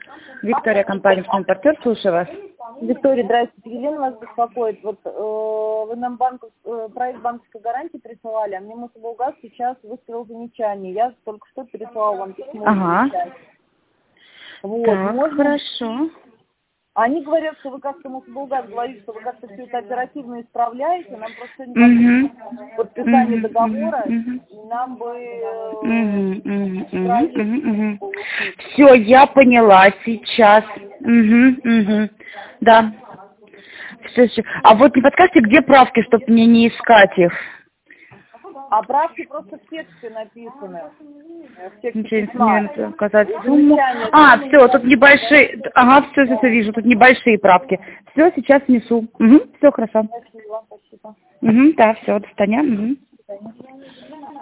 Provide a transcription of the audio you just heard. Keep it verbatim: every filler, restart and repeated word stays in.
Виктория, компания «Импортер», слушаю вас. Виктория, здравствуйте. Елена вас беспокоит. Вот э, вы нам банк, э, проект банковской гарантии присылали, а мне Мособлгаз сейчас выставил замечание. Я только что переслала вам письмо. Ага. Вот, Так, можно... хорошо. Они говорят, что вы как-то, Мособлгаз говорит, что вы как-то все это оперативно исправляете, нам просто Угу. сегодня подписание Угу. договора, Угу. и нам бы э, Угу. Угу. проверить Угу. получить. Все, я поняла сейчас. Угу. Угу. Да. Все, все. А вот не подскажете, где правки, чтобы мне не искать их? А правки просто в тексте написаны. В тексте Ничего письма. не указать сумму. А, все, тут небольшие. Ага, все, все, все вижу. Тут небольшие правки. Все, сейчас несу. Угу, все хорошо. Спасибо, спасибо. Угу, да, все, до свидания. Угу.